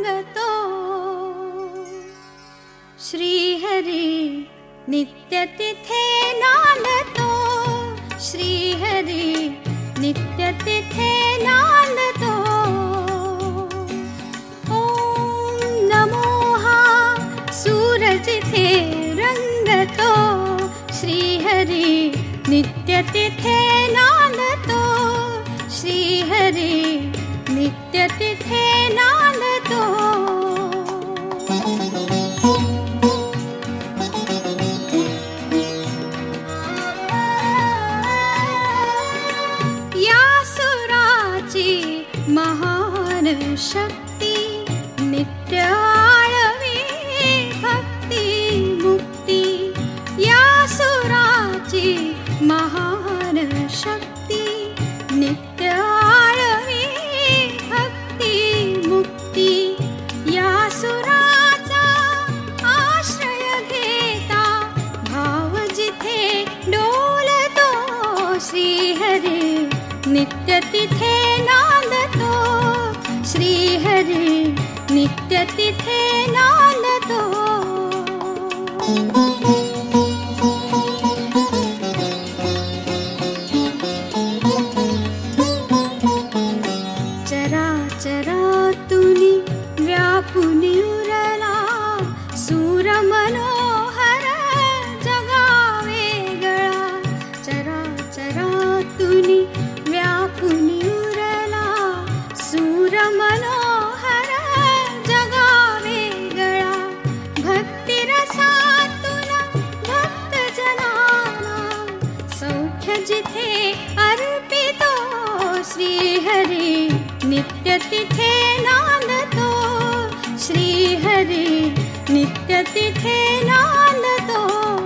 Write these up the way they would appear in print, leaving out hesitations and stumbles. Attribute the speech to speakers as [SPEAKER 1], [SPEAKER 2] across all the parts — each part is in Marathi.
[SPEAKER 1] रंगतो. श्रीहरी नित्य तिथे नांदतो. श्रीहरी नित्य तिथे नांदतो. ओम नमो हा सूरज तिथे रंगतो. श्रीहरी नित्य तिथे नांदतो. श्रीहरी नित्य तिथे नांदतो. या सुराची महान शक्ती नित्य आळवी भक्ती मुक्ती. या सुराची महान शक्ती नित्य आळवी भक्ती मुक्ती. या सुराचा आश्रय घेता भाव जिथे डोलतो. श्रीहरी नित्य तिथे नांदतो. श्रीहरी नित्य तिथे नांदतो. चराचरातुनी व्यापुनी उरला सूर मनोहर जगा वेगळा. चराचरातुनी व्यापुनी उरला सूर मनोहर जगा वेगळा. भक्तिरसातून भक्त जनाना सौख्य जिथे अर्पितो. श्रीहरी नित्य तिथे नांदतो. श्रीहरी नित्य तिथे नांदतो.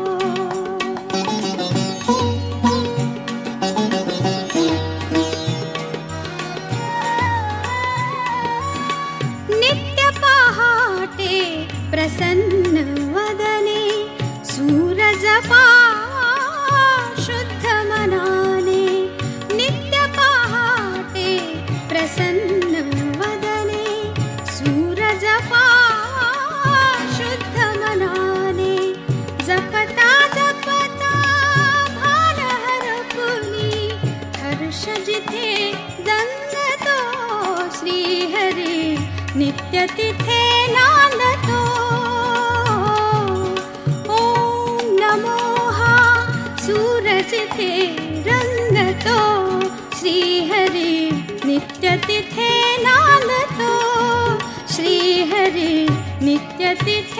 [SPEAKER 1] नित्य पहाटे प्रसन्न वदने सूरज पावा शुद्ध मनाने. नित्य पहाटे प्रसन्न वदने सूरज पावा शुद्ध मनाने. जपता जपता भान हरपुनी हर्ष जिथे दंगतो. श्रीहरी नित्य तिथे नांदतो. ओम नमो हा सूरज तिथे रंगतो. श्रीहरी नित्य तिथे नांदतो. श्रीहरी नित्य तिथे